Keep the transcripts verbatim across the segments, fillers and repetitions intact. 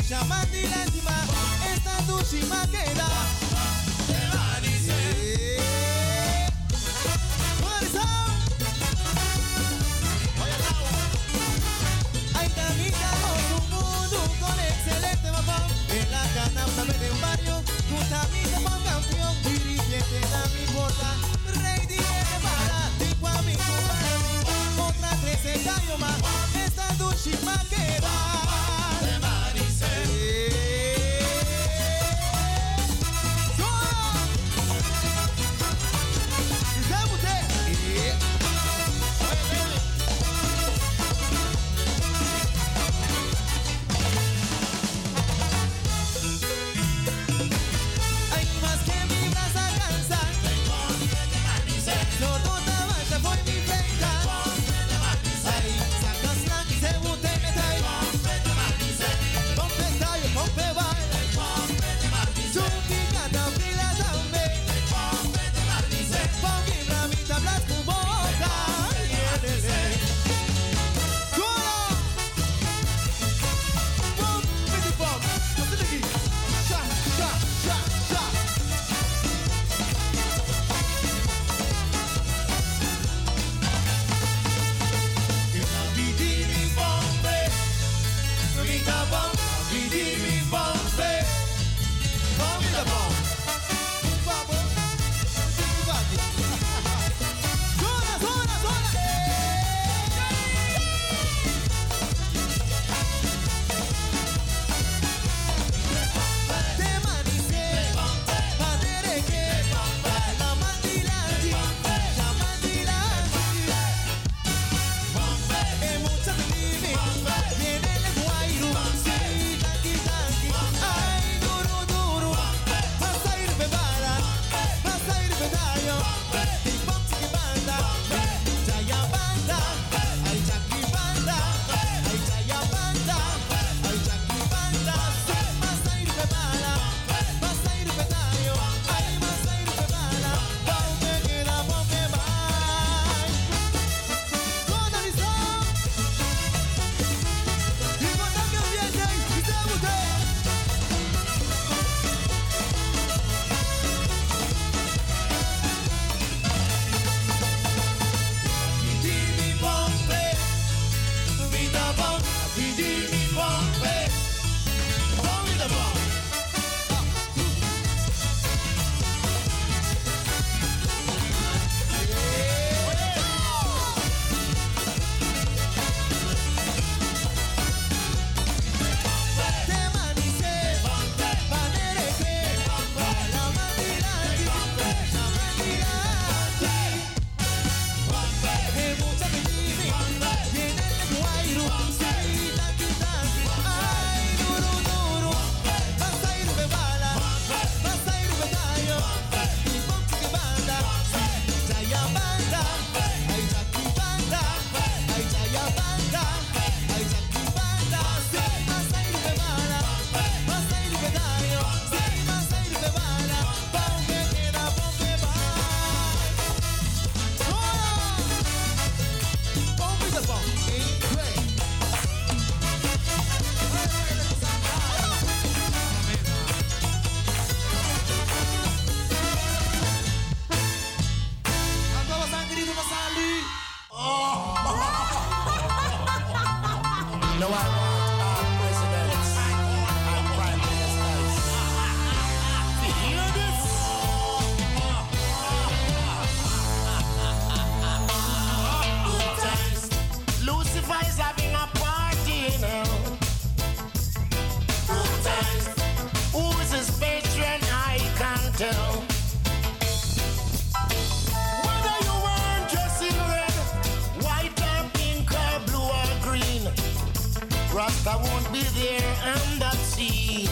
Rasta won't be there on that sea.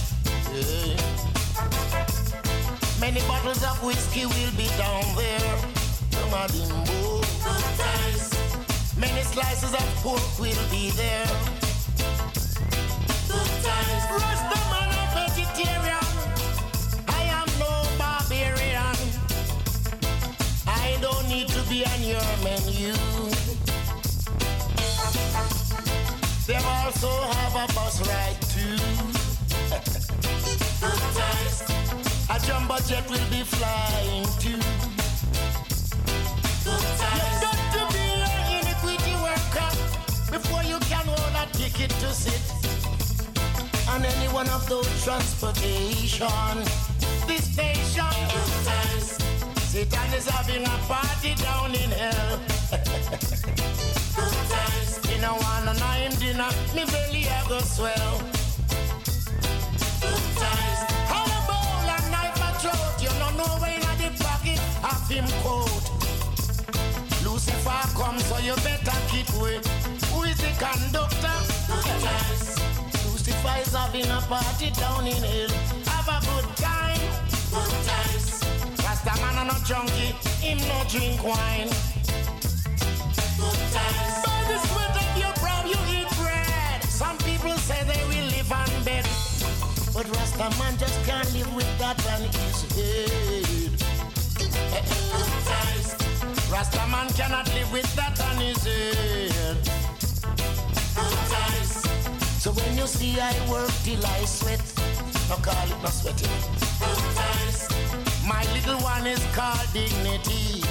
Yeah. Many bottles of whiskey will be down there. Good times. Many slices of pork will be there. Good times. Rasta man a vegetarian. I am no barbarian. I don't need to be on your menu. They also have a bus ride too. Good times. A jumbo jet will be flying too. Good times. You got to be an iniquity worker before you can hold a ticket to sit on any one of those transportation. This station. Good times. Satan is having a party down in hell. Good times. In a one and nine dinner, me belly I go swell. Good times. How a bowl and knife a throat, you don't know where in the pocket of him coat. Lucifer come, so you better keep away. Who is the conductor? Good times. Lucifer is having a party down in hell. Have a good time. Good times. Rasta man a no junkie, him no drink wine. Good times. By the sweat of your brow you eat bread. Some people say they will live on bed, but Rasta man just can't live with that on his head. Good times. Rasta man cannot live with that on his head. Good times. So when you see I work till I sweat, no call it no sweating. Good times. My little one is called dignity.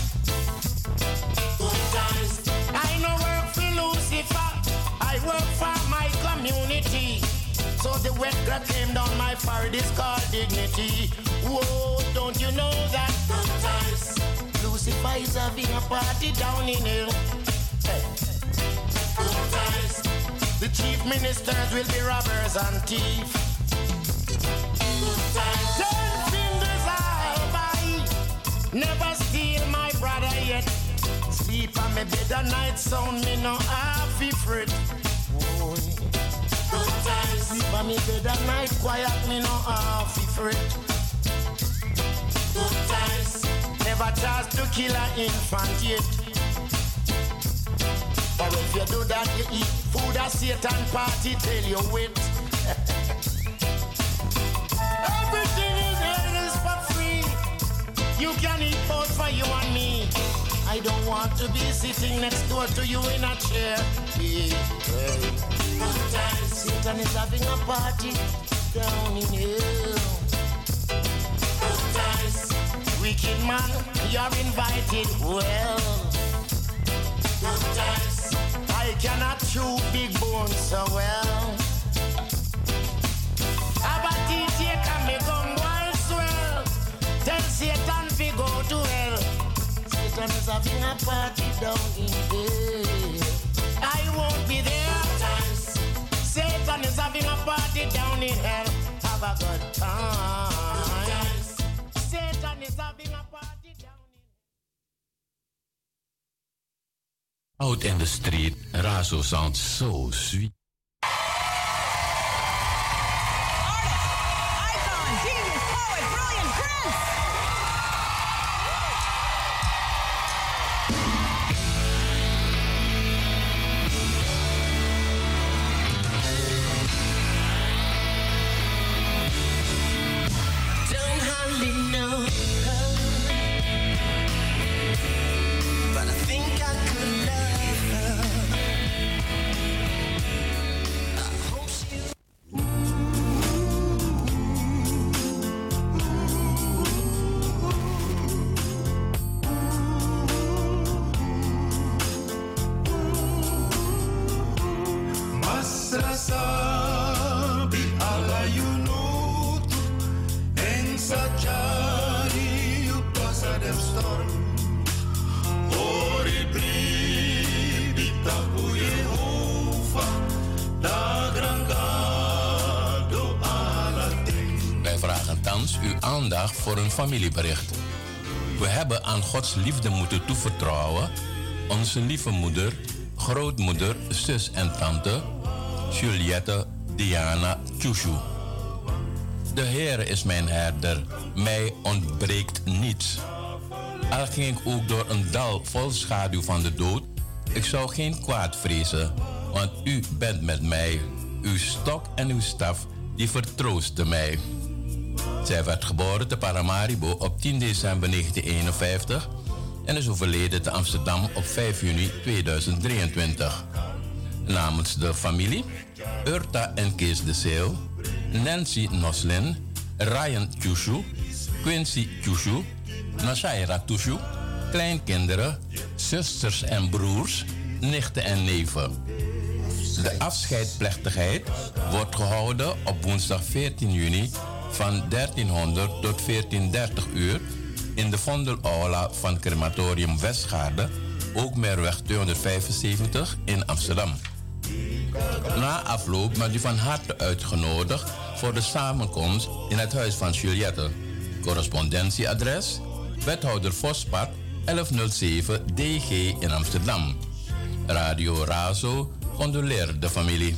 Good times. I no work for Lucifer, I work for my community. So the wet that came down my forehead is called dignity. Whoa, don't you know that? Good times. Lucifer is having a party down in hell. Hey. Good times. The chief ministers will be robbers and thieves. Good times. Ten fingers I'll buy. Never steal my brother yet. Sleep on me bed at night, sound me no half fret. Good times. Sleep on me bed at night, quiet me no half fret. Good times. Never chance to kill an infant yet. Or if you do that, you eat food at Satan party till you wet. Everything in here is for free. You can eat both for you and me. I don't want to be sitting next door to you in a chair. Hey, hey. Good times. Satan is having a party down in here. Good times. Wicked man, you're invited. Well, good times. I cannot chew big bones so well. Have a tea take and me gun wild swell. Tell Satan we go to hell. Satan is having a party down in there. I won't be there. Times. Satan is having a party down in hell. Have a good time. Satan is having a party down in hell. Out in the street, Razo sounds so sweet. Voor een familiebericht. We hebben aan Gods liefde moeten toevertrouwen onze lieve moeder, grootmoeder, zus en tante Juliette Diana Chushu. De Heer is mijn herder, mij ontbreekt niets. Al ging ik ook door een dal vol schaduw van de dood, ik zou geen kwaad vrezen, want u bent met mij. Uw stok en uw staf, die vertroosten mij. Zij werd geboren te Paramaribo op tien december negentien eenenvijftig en is overleden te Amsterdam op vijf juni tweeduizend drieëntwintig. Namens de familie Urta en Kees de Zeeuw, Nancy Noslin, Ryan Tjushu, Quincy Tjushu, Nashaira Tjushu, kleinkinderen, zusters en broers, nichten en neven. De afscheidsplechtigheid wordt gehouden op woensdag veertien juni van dertienhonderd tot veertien dertig uur in de Vondelaula van Crematorium Westgaarde, ook Merweg tweehonderdvijfenzeventig in Amsterdam. Na afloop bent u van harte uitgenodigd voor de samenkomst in het huis van Juliette. Correspondentieadres: Wethouder Vospad elfhonderdzeven D G in Amsterdam. Radio Razo condoleert de familie.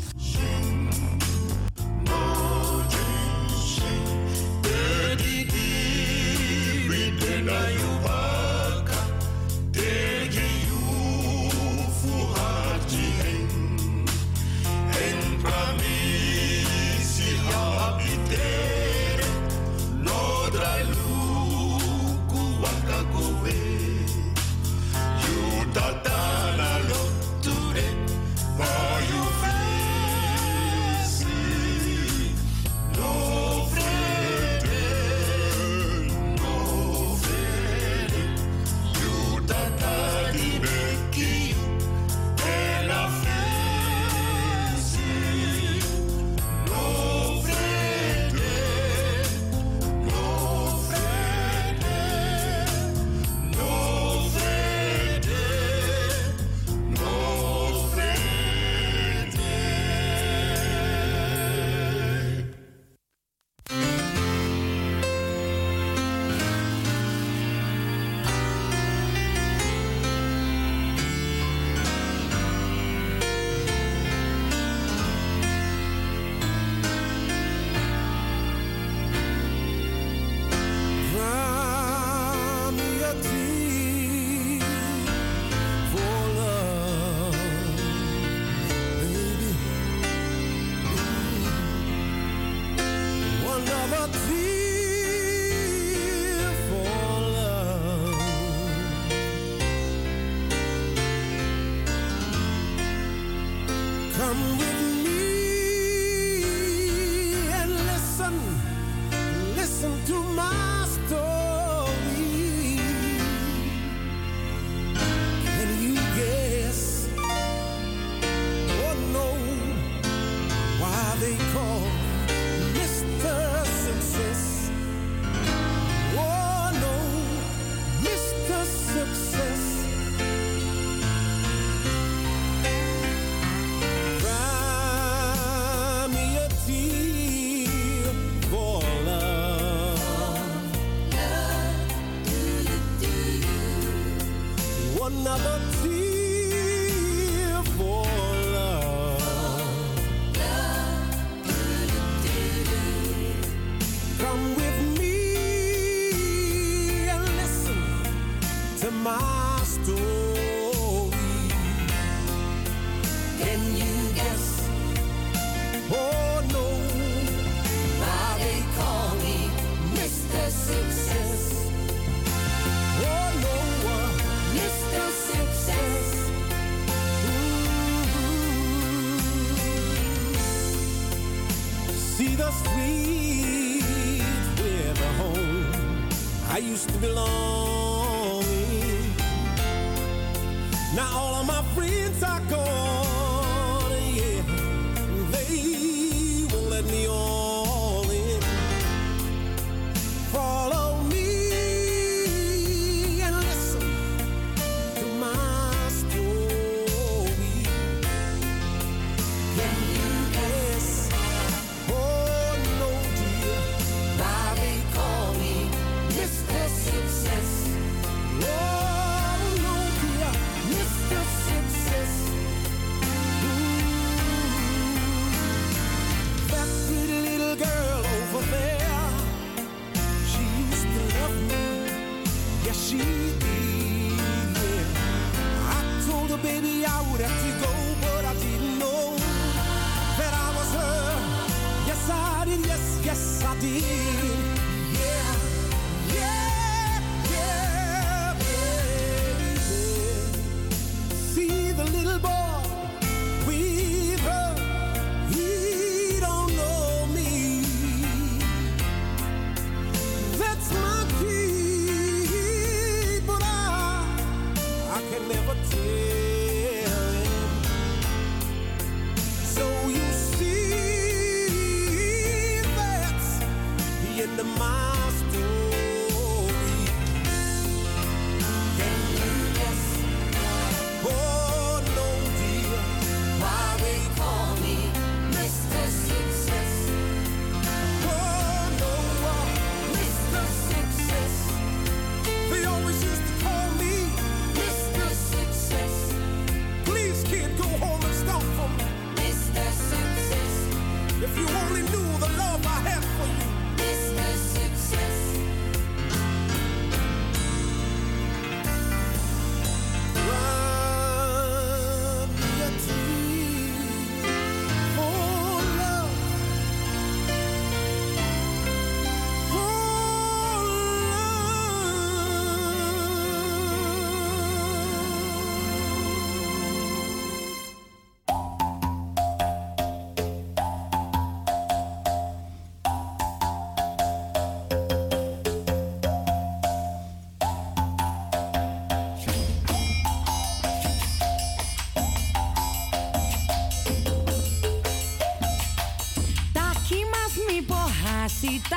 See the little boy we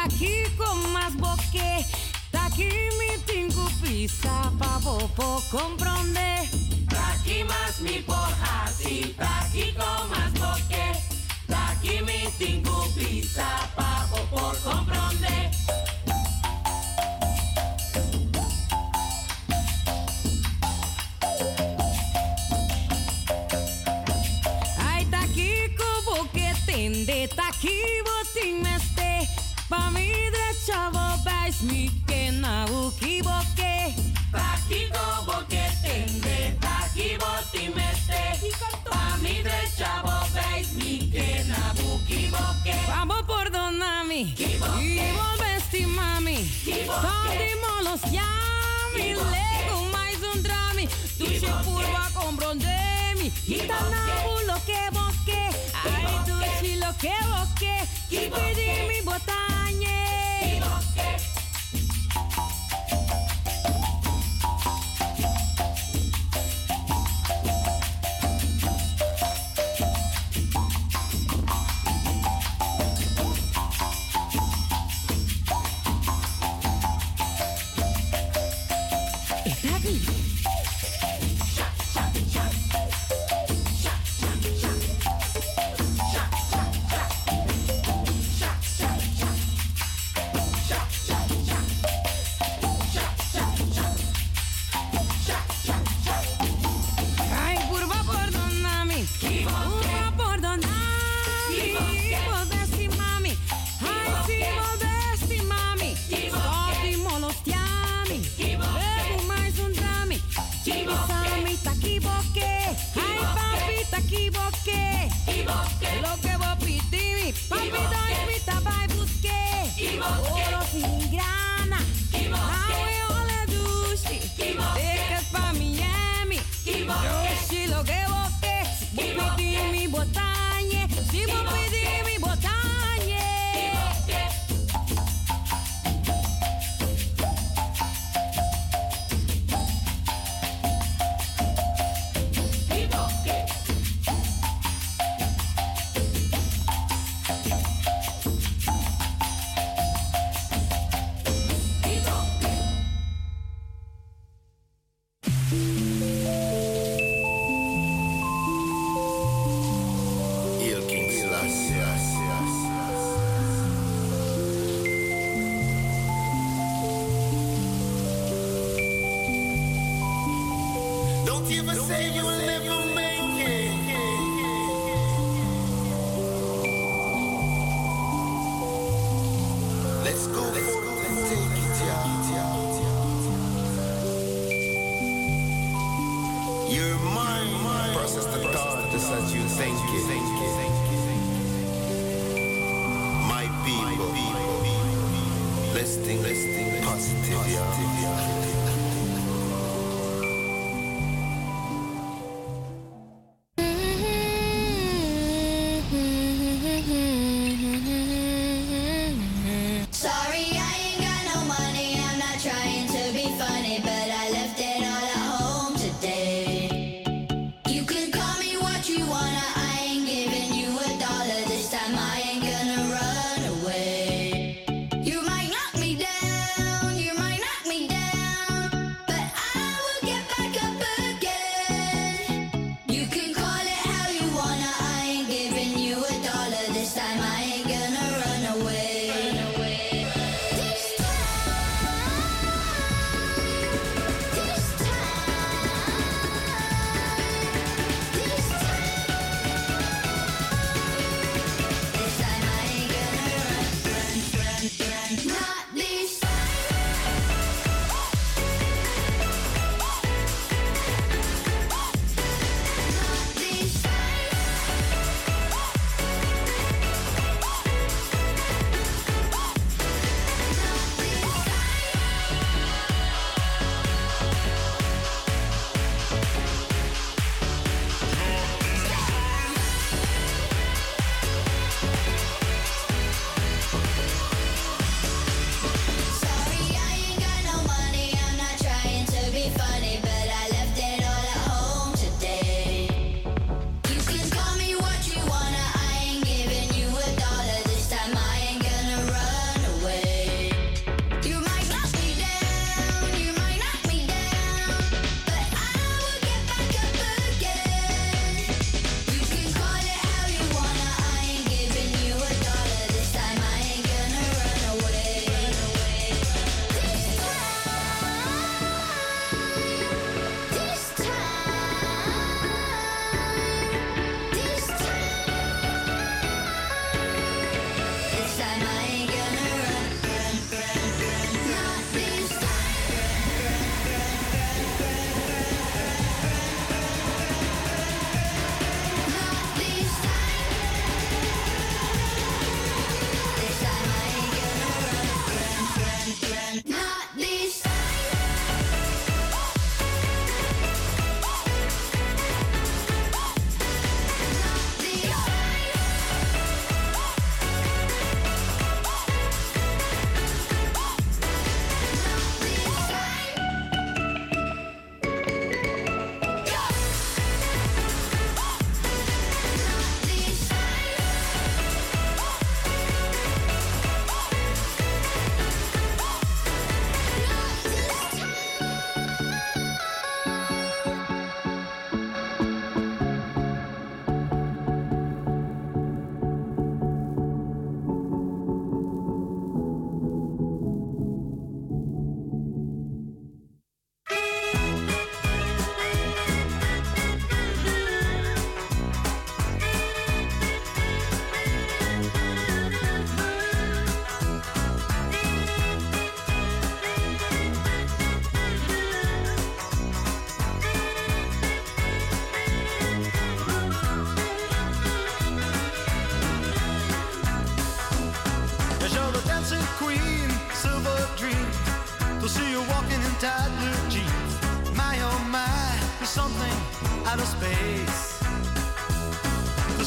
aquí con más boque. Aquí mi tingu pisa pa popo comprende. Aquí más mi porjasi, aquí con más boque. Aquí mi tingu pisa pa popo comprende. Ay, taki kubo que tende, taki botin meste. Pa mi derecha vos veis mi que na ukiboke. Taki kubo que tende, taki botin meste. Pa mi derecha vos veis mi que na ukiboke. Vamos por donami, y volvesti mami. Todos los llami, lego mais un drami. Tu se purva comprondemi, y tan lo que boque. Ay, tu si lo que boque, y pidi mi botañe. Está aquí. Ay, curva por donami, curva por donami, volvesti mami, ay si volvesti mami, stoppi molostiami, bevo mais un drami, sami takiboke, ay papi takiboke, lo que vos pitimi, papi doi mi tabai busque, oro filigrana, awe ole dushi, dejas pa Miami, Yoshi lo que boque, vos pidi mi botañe, si vos pidi mi botañe. Il King Selassie. Don't you ever say you will never make it. Let's go forth and take it, yeah. You're mine. Process the thought just as you think it. My people, let's think, let's think positive, yeah. Sorry, I ain't got no money. I'm not trying to be funny, but I left it all at home today. You can call me what you wanna. I ain't giving you a dollar this time. I ain't gonna run away. You might knock me down. You might knock me down.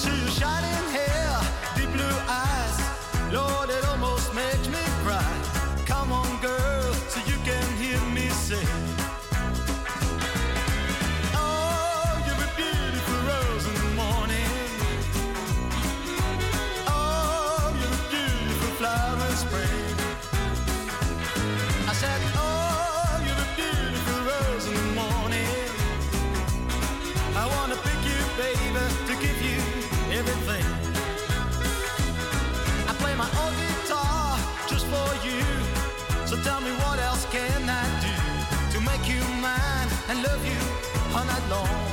see your shining hair, deep blue eyes. Lord, it almost makes me cry. Come on, girl, so you can hear me say, oh, you're a beautiful rose in the morning. Oh, you're a beautiful flower in spring. I said, oh, you're a beautiful rose in the morning. I wanna pick you, baby, to give you everything. I play my own guitar just for you. So tell me, what else can I do to make you mine and love you all night long?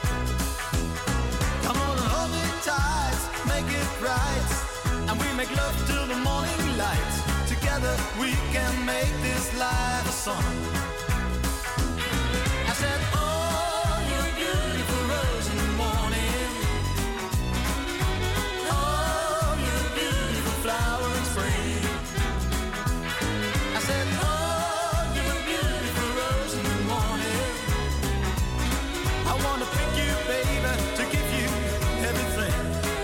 Come on and hold me tight, make it right, and we make love till the morning light. Together we can make this life a song. I said, oh, you're a beautiful rose in the morning. Oh, you're a beautiful flower in spring. I said, oh, you're a beautiful rose in the morning. I wanna pick you, baby, to give you everything.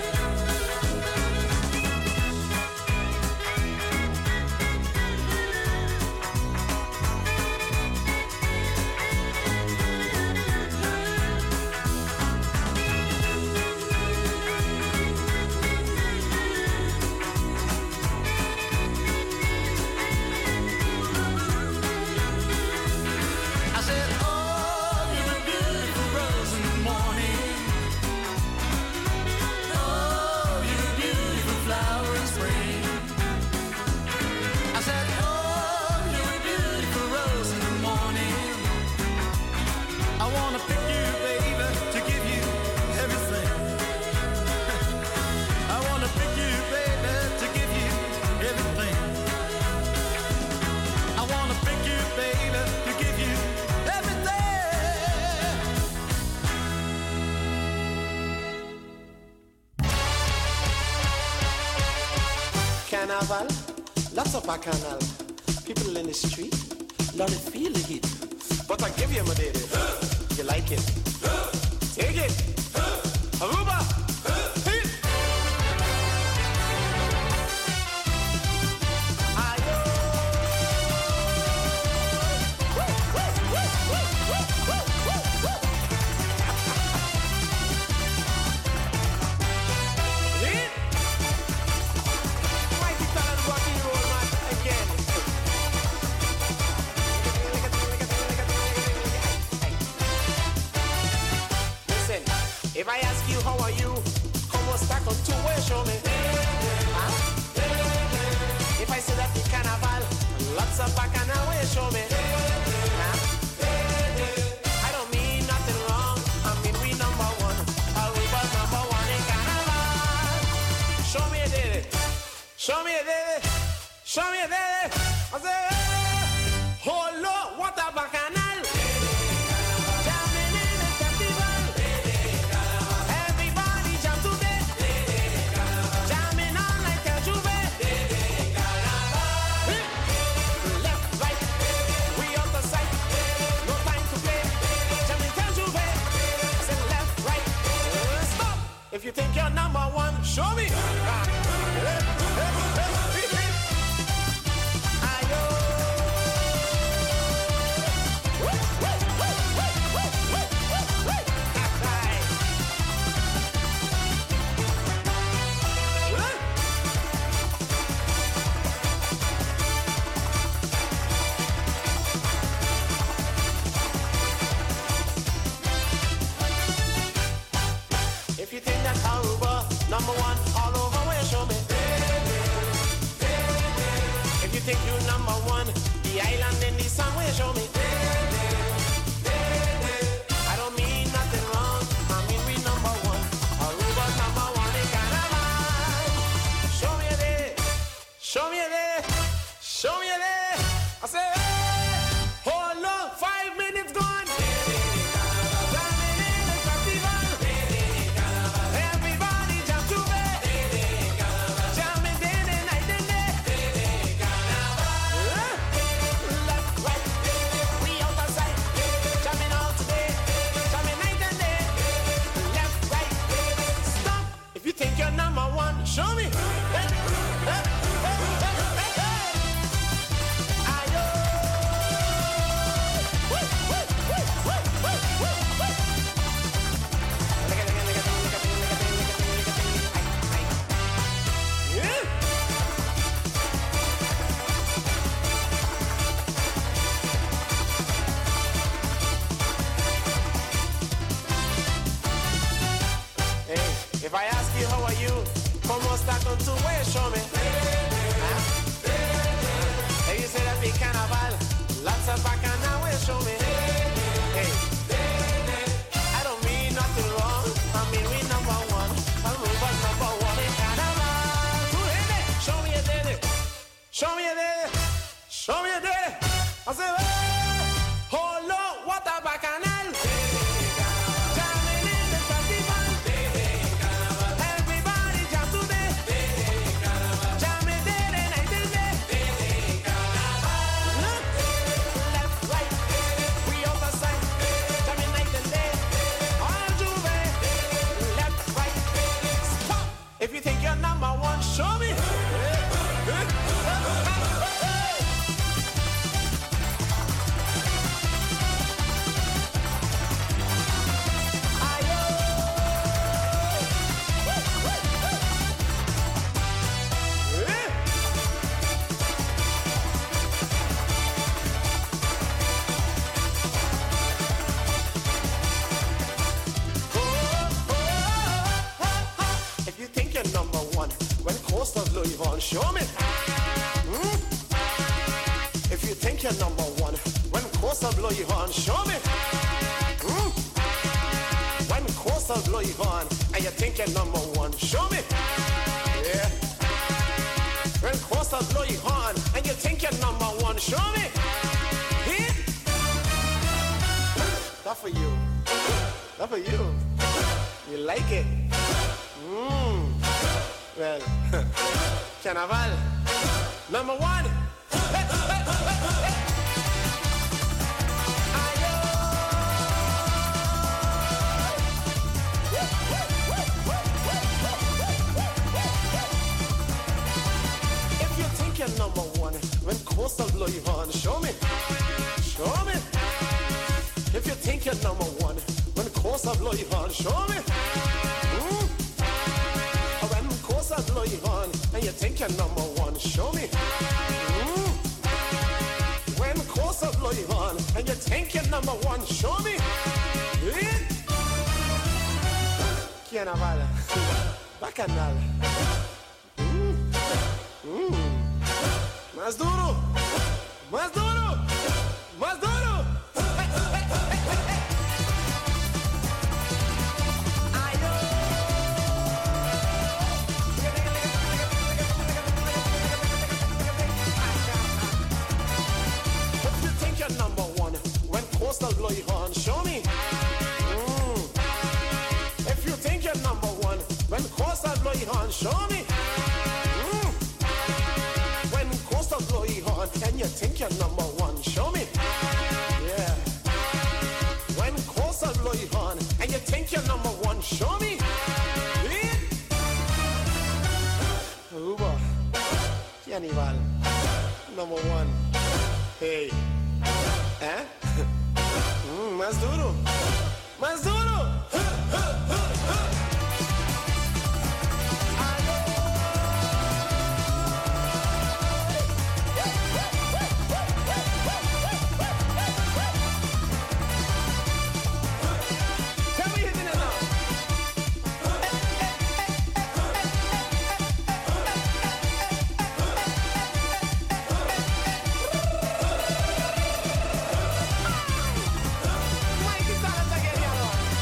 I said, oh, you're a beautiful rose in the morning. Oh, you're a beautiful flower in spring. I said, oh, you're a beautiful rose in the morning. I wanna pick you, baby, to give you everything. I wanna pick you, baby, to give you everything. I wanna pick you, baby, to give you everything. Carnival, lots of bacchanal. People in the street, lot of feel the heat. But I give you my lady. You like it? Take it. Aruba. Hit. Ayo. Hit. Mighty talent rock and roll man again. Listen, if I ask you how are you, como está con tu way, show me. Huh? If I say that the carnival, lots of bacchanal way, show me. Huh? I don't mean nothing wrong. I mean we number one. Aruba number one in carnival. Show me a daddy. Show me a daddy. Show me a daddy. I say, hey, oh Lord, what a bacchanal. Jamming in the festival. Everybody jam today. Jamming all night till Juve. Left, right, we on the side. No time to play. Jamming till Juve. Say left, right, stop. If you think you're number one, show me. Ayo. If you think that Aruba number one all over, where show me. If you think you number one, the island in the sun, where show me. I don't mean nothing wrong. I mean we number one. Aruba number one in carnival. Show me a day. Show me a day. Show me a day. I say, hey, hold on, five minutes gone. Jamming in the festival. Everybody jump to bed. Jamming day and night and day. Left, right, show me. Hey, hey, hey, hey, hey, hey. Ayo. Woo, woo, woo, woo, woo, woo, woo. Yeah. Hey, if I ask you how are you, como está con tu way, show me. Huh? Hey, you say that big carnival, lots of bacchanal way, show me. Hey, I don't mean nothing wrong. I mean we number one. I mean we number one in carnival. Who in it? Show me a daddy. Show me a daddy. Show me a daddy. I say, hey, hold on, what a bacchanal. If you think you're number one, show me. If you think you're number one, when Costa Louis Vuitton, show me. Hmm? If you think you're number one, when Costa Louis Vuitton, show me. Hmm? When Costa Louis Vuitton, and you think you're number one, show me. Yeah. When Costa Louis Vuitton, and you think you're number one, show me. Yeah. That for you. That for you. You like it? Mmm. Well, Carnival, number one. Hey, hey, hey, hey. Ayo. If you think you're number one, when Costa Louis Vuitton, show me. Show me. If you think you're number one, when Costa Louis Vuitton, show me. Mm. When Costa Louis Vuitton, and you think you're number one, show me. Mm. When Costa Louis Vuitton, and you think you're number one, show me. Yeah. Carnaval, bacchanal. Mm. Mm. Más duro, más duro, más duro. Number one, when Coastal Louis Vuitton, show me. Mm. If you think you're number one, when Coastal Louis Vuitton, show me. Mm. When Coastal Louis Vuitton, and you think you're number one, show me. Yeah. When Coastal Louis Vuitton, and you think you're number one, show me. Yeah. Uber, Carnival, number one. Hey. ¿Eh? Mm, más duro. Más duro. Tell me hitting it now. Mikey Salas again, y'all.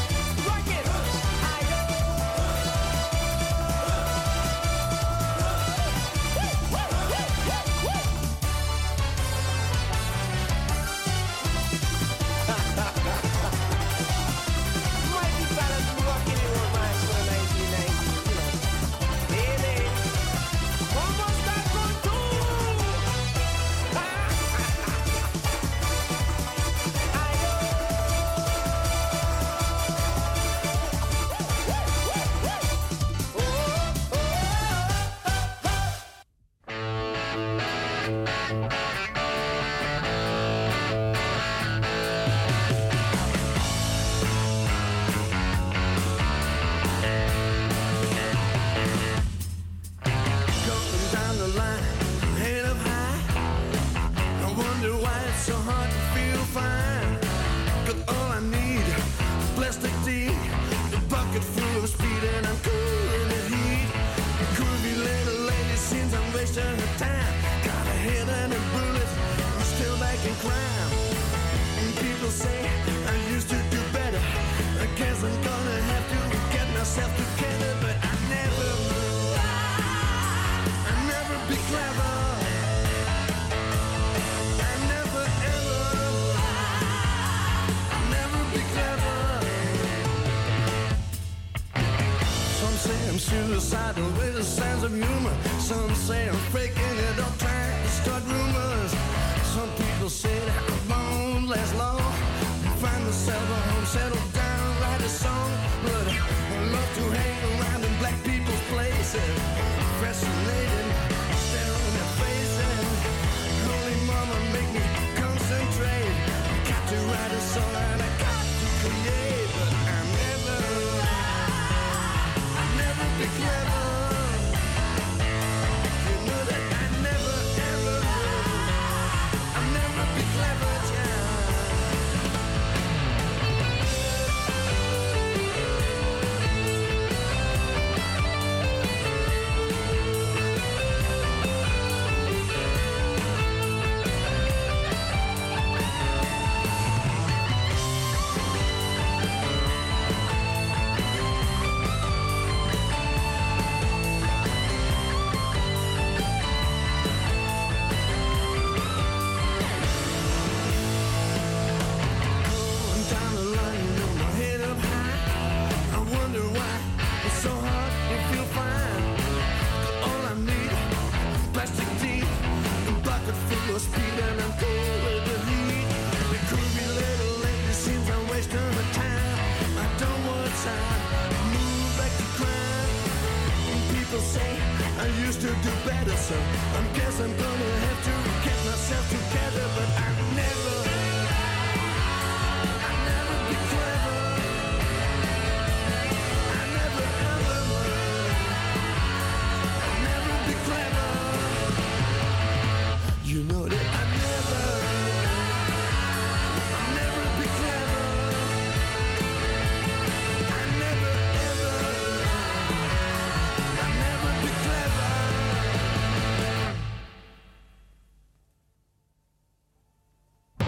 speed and I'm cool in the heat. Groovy little lady seems I'm wasting her time. Got a head and a bullet, I'm still back in crime. And people say I used to do better. I guess I'm gonna have to get myself together, but I never, I never be clever. I never ever, I never be clever. Some say I'm suicidal with a sense of humor. Some say I'm faking it up, trying to start rumors. Some people say that I won't last long. Find myself a home, settle down, write a song. But I love to hang around in black people's places. Fascinating, staring at faces. Holy mama, make me concentrate. Got to write a song and I got to create. But I never, I never be clever. You know that I never, ever, I never be clever, yeah. Speed and I'm cool with the heat. The groovy little lady seems I'm wasting my time. I don't want time, move back to crime. And people say I used to do better, so I guess I'm gonna have to get myself together. But I never, I never be clever. I never ever, I never be clever. You know that I never, I never be clever. I never ever, I never be clever.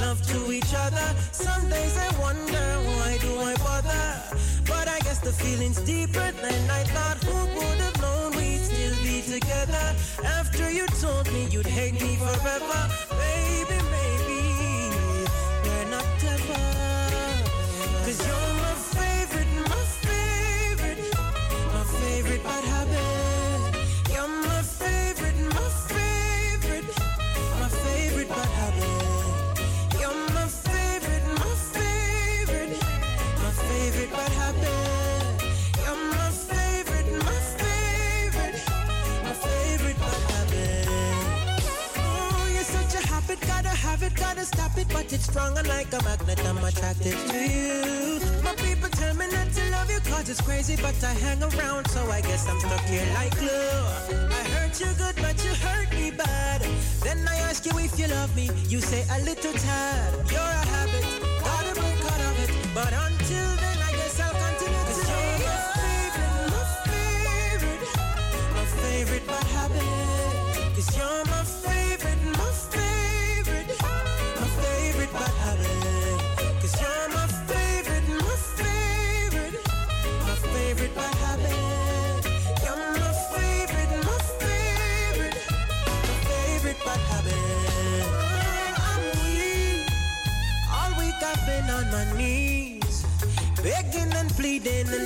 love to each other. Some days I wonder, why do I bother? But I guess the feeling's deeper than I thought. Who would have known we'd still be together? After you told me you'd hate me forever. Baby, maybe we're not clever. Cause you're my favorite, my favorite, my favorite bad habit. You're my favorite, my favorite, my favorite bad habit. You're my favorite, my favorite, my favorite bad habit. You're my favorite, my favorite, my favorite bad habit. Oh, you're such a habit, gotta have it, gotta stop it, but it's stronger like a magnet. I'm attracted to you. My people tell me not to love you cause it's crazy, but I hang around, so I guess I'm stuck here like glue. I hurt you good, but you hurt me bad. Then I ask you if you love me, you say a little tad. You're a habit, gotta break out of it, but until then I guess I'll continue to you're my favorite, my favorite, my favorite bad habit. Cause you're my favorite, my favorite, my favorite bad habit. Cause you're my favorite, my favorite, my favorite bad habit. You're my favorite, my favorite, my favorite bad habit. Oh, I'm weak. All week I've been on my knees, begging and pleading to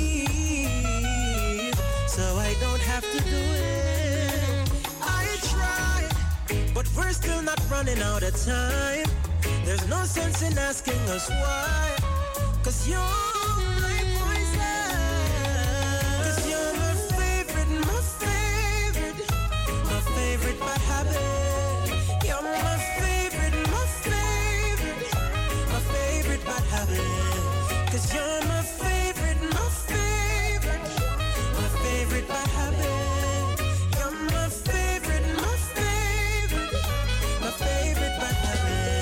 leave, so I don't have to do it. I tried, but we're still not running out of time. There's no sense in asking us why. Cause you're my poison. Cause you're my favorite, my favorite, my favorite bad habit. You're my favorite, my favorite, my favorite bad habit. Cause you're my favorite, my favorite, my favorite bad habit. You're my favorite, my favorite, my favorite bad habit.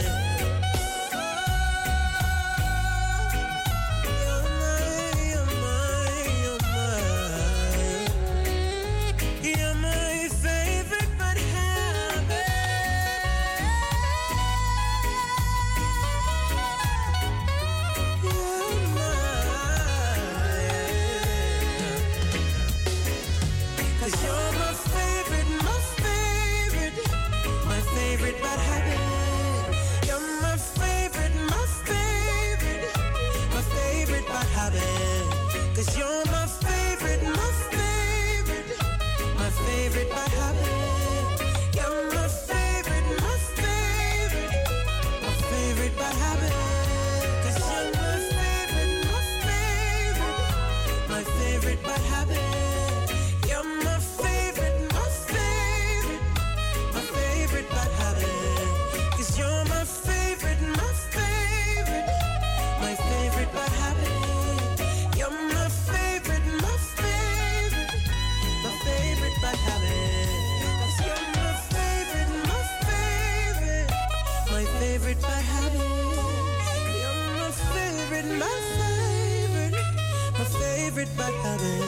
Cause you're my favorite, my favorite, my favorite bad habit. You're my favorite, my favorite, my favorite bad habit. Cause you're my favorite, my favorite, my favorite bad habit. You're my favorite, my favorite, my favorite bad habit. Cause you're my favorite, my favorite, my favorite bad habit. You're my favorite, my favorite, my favorite bad habit. Cause you're my favorite, my favorite, my favorite bad habit. You're my favorite, my favorite, my favorite bad habit.